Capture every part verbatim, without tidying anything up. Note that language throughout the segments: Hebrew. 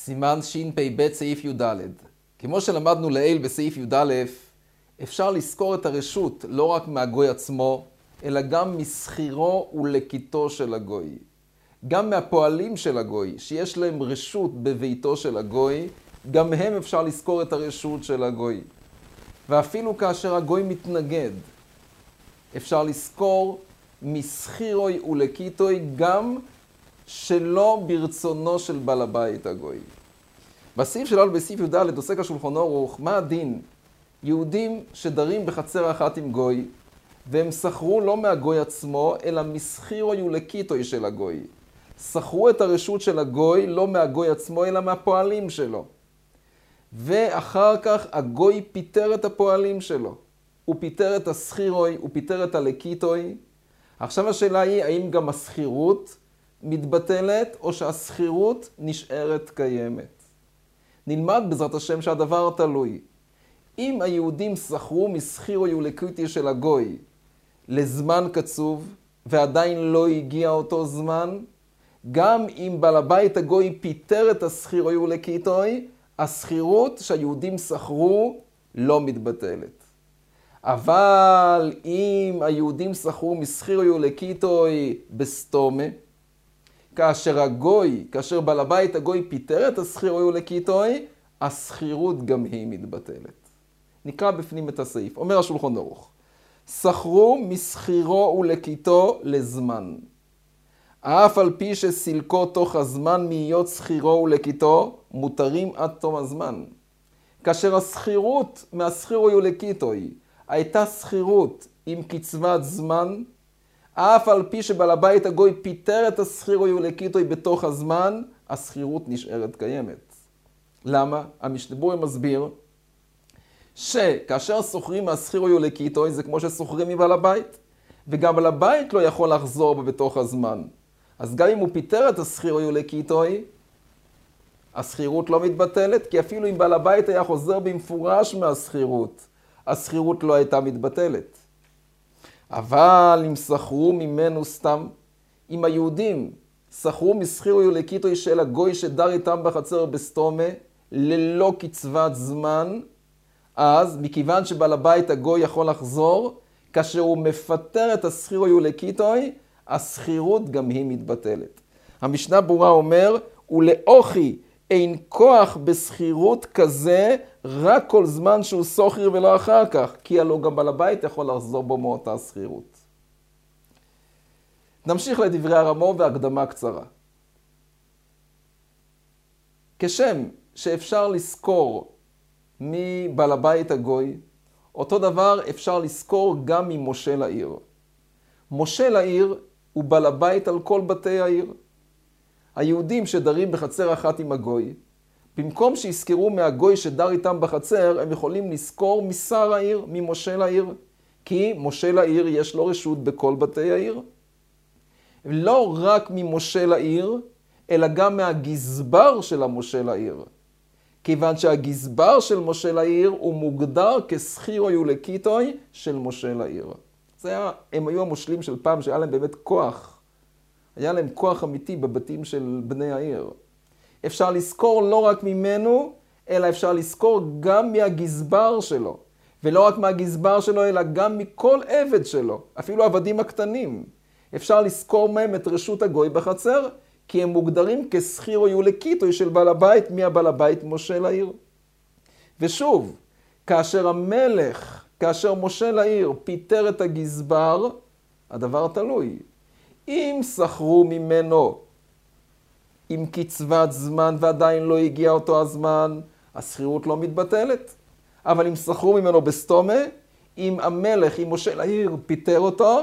סימן שפ"ב סעיף י"ד. כמו שלמדנו לעיל בסעיף י"א, אפשר לזכור את הרשות לא רק מהגוי עצמו, אלא גם מסחירו ולקיתו של הגוי. גם מהפועלים של הגוי, שיש להם רשות בביתו של הגוי, גם הם אפשר לזכור את הרשות של הגוי. ואפילו כאשר הגוי מתנגד, אפשר לזכור מסחירוי ולקיתוי גם שלא ברצונו של בעל הבית הגוי. בסעיף שלנו בסעיף י"ד עוסק השולחן ערוך, מה הדין? יהודים שדרים בחצר אחת עם גוי, והם שכרו לא מהגוי עצמו, אלא מסחירוי ולקיתוי של הגוי. שכרו את הרשות של הגוי לא מהגוי עצמו, אלא מהפועלים שלו. ואחר כך הגוי פיטר את הפועלים שלו. הוא פיטר את הסחירוי, הוא פיטר את הלקיתוי. עכשיו השאלה היא, האם גם הסחירות מתבטלת, או שהסחירות נשארת קיימת? נלמד בעזרת השם שהדבר תלוי. אם היהודים שכרו מסחירוי ולקיתוי של הגוי לזמן קצוב, ועדיין לא הגיע אותו זמן, גם אם בעל הבית הגוי פיטר את הסחירוי ולקיתוי, הסחירות שהיהודים שכרו לא מתבטלת. אבל אם היהודים שכרו מסחירוי ולקיתוי בסתומה, כאשר הגוי, כאשר בעל הבית הגוי פיטר את הסחירוי ולקיתוי, הסחירות גם היא מתבטלת. נקרא בפנים את הסעיף. אומר השולחן ערוך, שכרו מסחירו ולקיתו לזמן. אף על פי שסילקו תוך הזמן מהיות סחירו ולקיתו, מותרים עד תום הזמן. כאשר הסחירות מהסחירוי ולקיתוי הייתה סחירות עם קצבת זמן, אף על פי שבעל הבית הגוי פיטר את הסחירוי ולקיתוי בתוך הזמן, הסחירות נשארת קיימת. למה? המשנה ברורה מסביר שכאשר סוחרים מהסחירוי ולקיתוי זה כמו שסוחרים מבעל הבית, וגם בעל הבית לא יכול לחזור בה בתוך הזמן. אז גם אם הוא פיטר את הסחירוי ולקיתוי, הסחירות לא מתבטלת, כי אפילו אם בעל הבית היה חוזר במפורש מהסחירות, הסחירות לא הייתה מתבטלת. אבל אם שכרו ממנו סתם, אם היהודים שכרו מסחירוי ולקיתוי של הגוי שדר איתם בחצר בסתומה, ללא קצבת זמן, אז מכיוון שבעל הבית הגוי יכול לחזור, כאשר הוא מפטר את הסחירוי ולקיתוי, הסחירות גם היא מתבטלת. המשנה ברורה אומר, ולאוכי אין כוח בסחירות כזה, רק כל זמן שהוא סוחר ולא אחר כך, כי הלא גם בעל הבית יכול לחזור בו מאותה סחירות. נמשיך לדברי הרמו והקדמה קצרה. כשם שאפשר לזכור מבעל הבית הגוי, אותו דבר אפשר לזכור גם ממושל העיר. מושל העיר הוא בעל הבית על כל בתי העיר. היהודים שדרים בחצר אחת עם הגוי, במקום שיזכרו מהגוי שדר איתם בחצר, הם יכולים לזכור משר העיר, ממושל העיר. כי מושל העיר יש לו רשות בכל בתי העיר. לא רק ממושל העיר, אלא גם מהגזבר של המושל העיר. כיוון שהגזבר של מושל העיר הוא מוגדר כסחירוי ולקיתוי של מושל העיר. זה היה, הם היו המושלים של פעם שהיה להם באמת כוח. היה להם כוח אמיתי בבתים של בני העיר. אפשר לזכור לא רק ממנו, אלא אפשר לזכור גם מהגזבר שלו. ולא רק מהגזבר שלו, אלא גם מכל עבד שלו. אפילו העבדים הקטנים. אפשר לזכור מהם את רשות הגוי בחצר, כי הם מוגדרים כסחירוי ולקיתוי של בעל הבית, מהבעל הבית מושל העיר. ושוב, כאשר המלך, כאשר מושל העיר פיטר את הגזבר, הדבר תלוי. אם שכרו ממנו עם קצבת זמן ועדיין לא הגיע אותו הזמן, הסחירות לא מתבטלת. אבל אם שכרו ממנו בסתומה, אם המלך, אם מושל העיר פיטר אותו,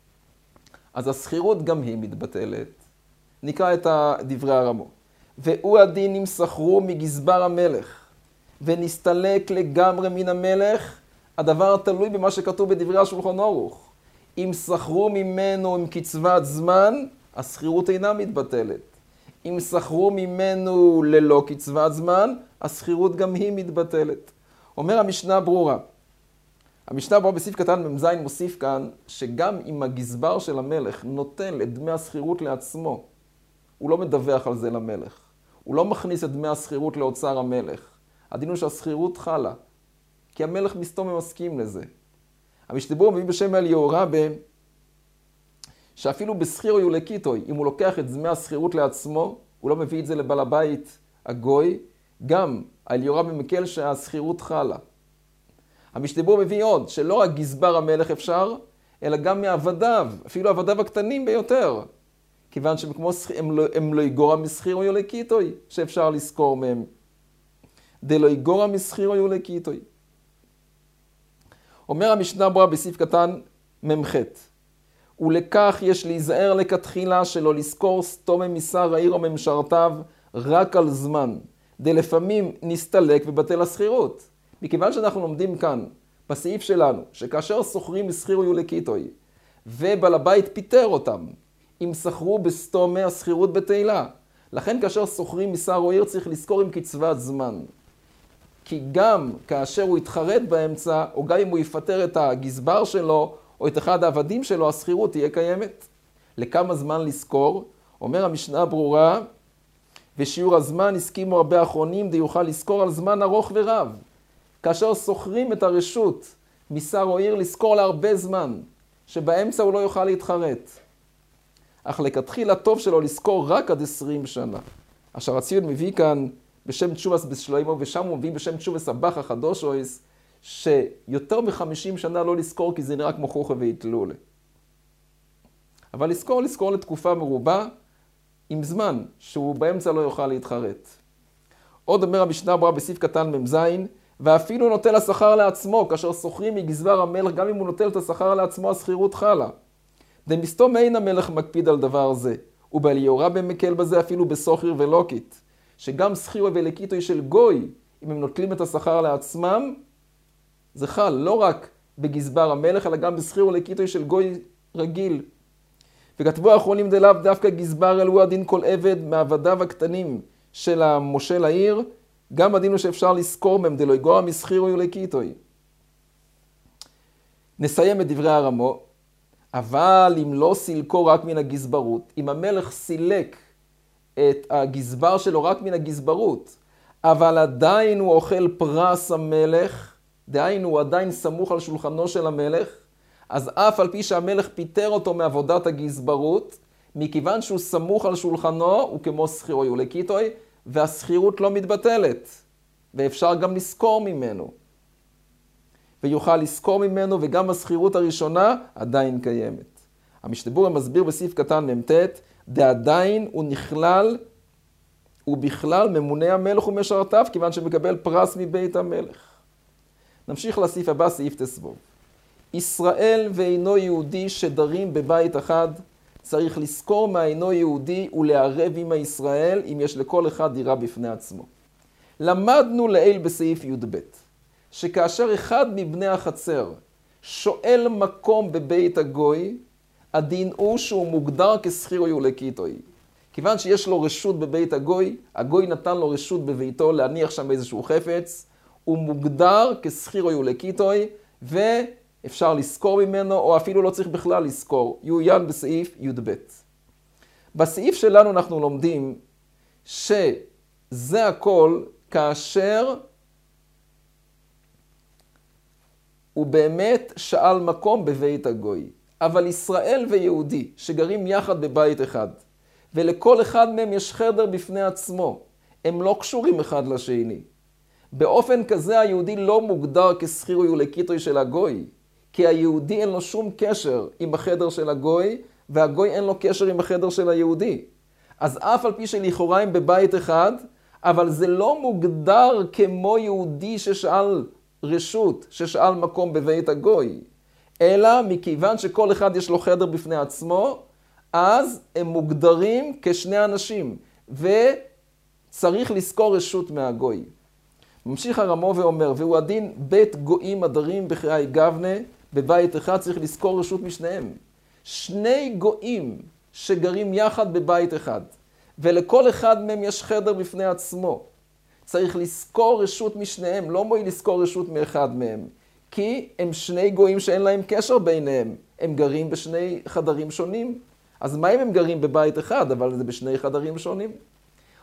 אז הסחירות גם היא מתבטלת. נקרא את דברי הרמו. והוא הדין אם שכרו מגזבר המלך, ונסתלק לגמרי מן המלך, הדבר תלוי במה שכתוב בדברי השולחן ערוך. אם שכרו ממנו עם קצבת זמן, הסחירות אינה מתבטלת. אם שכרו ממנו ללא קצבת זמן, הסחירות גם היא מתבטלת. אומר המשנה ברורה. המשנה ברורה בסעיף קטן ממז מוסיף כאן, שגם אם הגזבר של המלך נוטל את דמי הסחירות לעצמו, הוא לא מדווח על זה למלך. הוא לא מכניס את דמי השכירות לאוצר המלך. הדין הוא שהשכירות חלה, כי המלך מסתום מסכים לזה. המשתבר מביא בשם אליהו רבה, שאפילו בשכירו יולקיטוי, אם הוא לוקח את דמי השכירות לעצמו, הוא לא מביא את זה לבעל הבית הגוי, גם אליהו רבה מקל שהשכירות חלה. המשתבר מביא עוד, שלא רק גזבר המלך אפשר, אלא גם מעבדיו, אפילו עבדיו הקטנים ביותר. כיוון שהם כמו, הם לא, הם לא יגורה מסחירו יולקיטוי, שאפשר לזכור מהם. דלא יגורה מסחירו יולקיטוי. אומר המשנה ברורה בסעיף קטן ממ"ח, ולכך יש להיזהר לכתחילה שלא לזכור סתום משר העיר או ממשרתיו רק על זמן, דלפעמים נסתלק ובטל השכירות. מכיוון שאנחנו לומדים כאן, בסעיף שלנו, שכאשר שוכרים מסחירו יולקיטוי, ובעל הבית פיטר אותם, אם שכרו בסתום השכירות בתהילה. לכן כאשר שוכרים משר או עיר צריך לזכור עם קצבת זמן. כי גם כאשר הוא יתחרט באמצע, או גם אם הוא יפטר את הגזבר שלו, או את אחד העבדים שלו, השכירות תהיה קיימת. לכמה זמן לזכור? אומר המשנה ברורה, ושיעור הזמן הסכימו הרבה אחרונים, די יוכל לזכור על זמן ארוך ורב. כאשר שוכרים את הרשות משר או עיר, לזכור להרבה זמן, שבאמצע הוא לא יוכל להתחרט. אך לכתחילה טוב שלו לזכור רק עד עשרים שנה. אשר הציון מביא כאן בשם תשובס בשלוימו, ושם הוא מביא בשם תשובס הבח החדושויס, שיותר מחמישים שנה לא לזכור, כי זה נראה כמו חוכה והתלולה. אבל לזכור, לזכור לתקופה מרובה, עם זמן, שהוא באמצע לא יוכל להתחרט. עוד אומר המשנה ברורה בסעיף קטן ממזין, ואפילו נוטל השכר לעצמו, כאשר שוכרים מגזבר המלך, גם אם הוא נוטל את השכר לעצמו, השכירות חלה. דמסתום אין המלך מקפיד על דבר זה, ובאליהו רבה מקל בזה אפילו בסוחר ולוקית, שגם שכירו ולקיטוי של גוי, אם הם נוטלים את השכר לעצמם, זה חל לא רק בגזבר המלך, אלא גם בשכירו ולקיטוי של גוי רגיל. וכתבו האחרונים דלאו דווקא גזבר אלו הדין כל עבד מעבדיו הקטנים של המושל העיר, גם הדין הוא שאפשר לזכור מהם דלא יגוע משכירו ולקיטוי. נסיים את דברי הרמו. אבל אם לא סילקו רק מן הגזברות, אם המלך סילק את הגזבר שלו רק מן הגזברות, אבל עדיין הוא אוכל פרס המלך, דהיינו הוא עדיין סמוך על שולחנו של המלך, אז אף על פי שהמלך פיטר אותו מעבודת הגזברות, מכיוון שהוא סמוך על שולחנו, הוא כמו שכירו יולקיטוי, והשכירות לא מתבטלת, ואפשר גם לזכור ממנו. ויוכל לזכור ממנו, וגם השכירות הראשונה עדיין קיימת. המשתבר מסביר בסעיף קטן ממ"ט, דעדיין הוא נכלל, הוא בכלל ממונה המלך ומשרתיו, כיוון שמקבל פרס מבית המלך. נמשיך לסעיף הבא, סעיף תסבוב. ישראל ואינו יהודי שדרים בבית אחד, צריך לזכור מה אינו יהודי ולערב עם הישראל, אם יש לכל אחד דירה בפני עצמו. למדנו לעיל בסעיף י"ב. שכאשר אחד מבני החצר שואל מקום בבית הגוי, הדין הוא שהוא מוגדר כשכירו יולקיטוי. כיוון שיש לו רשות בבית הגוי, הגוי נתן לו רשות בביתו להניח שם איזשהו חפץ, הוא מוגדר כשכירו יולקיטוי, ואפשר לזכור ממנו, או אפילו לא צריך בכלל לזכור. יעוין בסעיף י"ב. בסעיף שלנו אנחנו לומדים שזה הכל כאשר הוא באמת שאל מקום בבית הגוי. אבל ישראל ויהודי שגרים יחד בבית אחד, ולכל אחד מהם יש חדר בפני עצמו, הם לא קשורים אחד לשני. באופן כזה היהודי לא מוגדר כשכירו יולקיטוי של הגוי, כי היהודי אין לו שום קשר עם החדר של הגוי, והגוי אין לו קשר עם החדר של היהודי. אז אף על פי שלכאורה הם בבית אחד, אבל זה לא מוגדר כמו יהודי ששאל רשות, ששאל מקום בבית הגוי, אלא מכיוון שכל אחד יש לו חדר בפני עצמו, אז הם מוגדרים כשני אנשים, וצריך לזכור רשות מהגוי. ממשיך הרמו ואומר, והוא הדין בית גויים הדרים בחיי גבנה, בבית אחד צריך לזכור רשות משניהם. שני גויים שגרים יחד בבית אחד, ולכל אחד מהם יש חדר בפני עצמו. צריך לזכור רשות משניהם, לא מועיל לזכור רשות מאחד מהם, כי הם שני גויים שאין להם קשר ביניהם, הם גרים בשני חדרים שונים. אז מה אם הם גרים בבית אחד, אבל זה בשני חדרים שונים?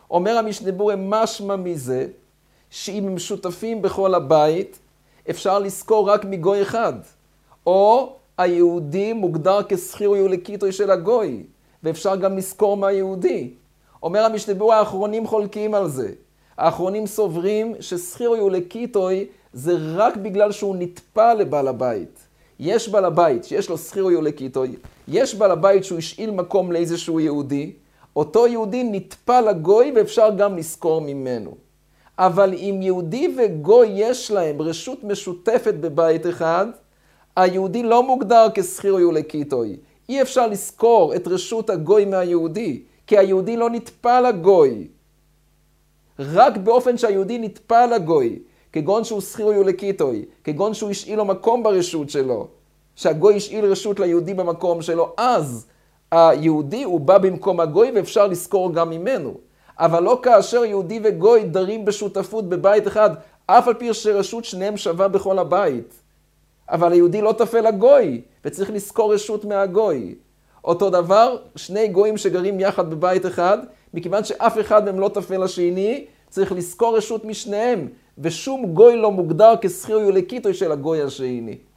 אומר המשנה ברורה, משמע מזה, שאם הם שותפים בכל הבית, אפשר לזכור רק מגוי אחד. או היהודי מוגדר כשכיר ולקיטוי של הגוי, ואפשר גם לזכור מהיהודי. אומר המשנה ברורה, האחרונים חולקים על זה. האחרונים סוברים ששכיר ולקיטוי זה רק בגלל שהוא נטפל לבעל הבית. יש בעל הבית שיש לו שכיר ולקיטוי, יש בעל הבית שהוא השאיל מקום לאיזשהו יהודי, אותו יהודי נטפל לגוי ואפשר גם לזכור ממנו. אבל אם יהודי וגוי יש להם רשות משותפת בבית אחד, היהודי לא מוגדר כשכיר ולקיטוי. אי אפשר לזכור את רשות הגוי מהיהודי, כי היהודי לא נטפל לגוי. רק באופן שהיהודי נטפל לגוי, כגון שהוא שכיר ולקיטוי, כגון שהוא השאיל לו מקום ברשות שלו, שהגוי השאיל רשות ליהודי במקום שלו, אז היהודי הוא בא במקום הגוי ואפשר לזכור גם ממנו. אבל לא כאשר יהודי וגוי דרים בשותפות בבית אחד, אף על פי שרשות שניהם שווה בכל הבית. אבל היהודי לא תפל לגוי, וצריך לזכור רשות מהגוי. אותו דבר, שני גויים שגרים יחד בבית אחד, מכיוון שאף אחד מהם לא תפל לשני, צריך לזכור רשות משניהם, ושום גוי לא מוגדר כשכיר ולקיטוי של הגוי השני.